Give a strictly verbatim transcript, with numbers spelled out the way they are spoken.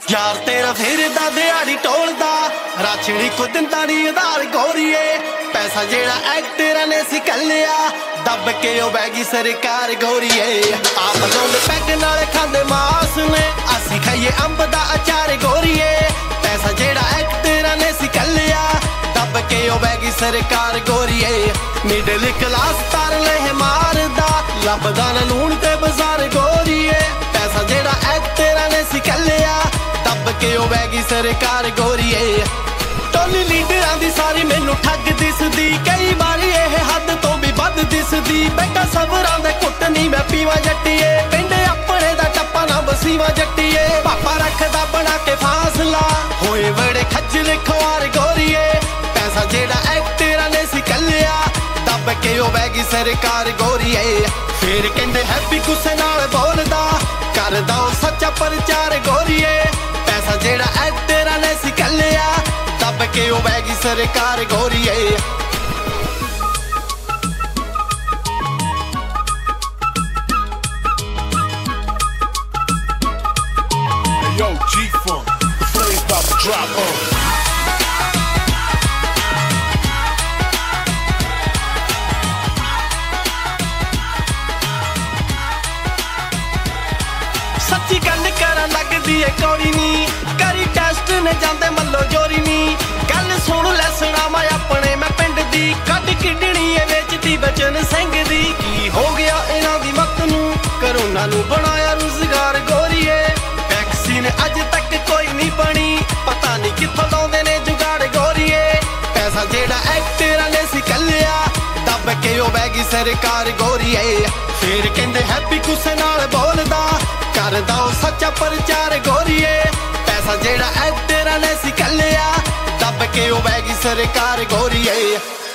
यार तेरा फिरदा दिहाड़ी टोलदा राछड़ी को दिंदा नी उधार गोरीए पैसा जेड़ा एक्टरा ने सी कलिया दब के ओ बैगी सरकार गोरीए आप लाउंदे पैग नाल खांदे मास ने असी खाइए अंब दा अचार गोरीए पैसा जेड़ा एक्टरा ने सी कलिया दब के ओ बैगी सरकार गोरीए मिडल क्लास तार ले मारदा लभदा ना लूण ते बाजार गोरीए पैसा जेड़ा एक्टरा ने सी कलिया दब के ओ बैगी सरकार गोरीए टोली लीडरां दी सारी मैनू ठग दिसदी कई बारी ये हद तो भी वध दिसदी बेटा सबरां दे कुट नी मैं पीवा जट्टीए पिंड अपने दा टप्पा ना बसीवा जट्टीए पापा रखदा बना के फासला होए बड़े खज्जल खुआर गोरीए पैसा जेड़ा एक्टरा ने सी कलिया दब के ओ बैगी सरकार गोरीए फिर कहंदे हैप्पी गुस्से नाल बोलदा करदा ओ सच्चा प्रचार गोरीए पैसा जेड़ा एक्टरा ने सी कलिया दब के ओ बैगी सरकार गोरीए Yo, G-Funk, the flame's about to drop on. सच्ची गल करन लगदी ए कोई नी करी टेस्ट ने जांदे मल्लो जोरी नी गल सुन ले सुना मैं अपने मैं पिंड दी कद किडनी ए वेचदी बचन सिंह दी की हो गया इन्हां दी मत नू करोना नू बनाया रोजगार गोरीए वैक्सीन अज तक कोई नहीं बनी पता नहीं कित्थों लाउंदे ने जुगाड़ गोरीए पैसा जेड़ा एक्टरा ने सी कलिया दब के ओ बैगी सरकार गोरीए फिर कहंदे हैप्पी गुस्से नाल बोलदा करदा ओ सच्चा प्रचार गोरीए पैसा जेड़ा एक्टरा ने सी कलिया दब के ओ बैगी सरकार गोरीए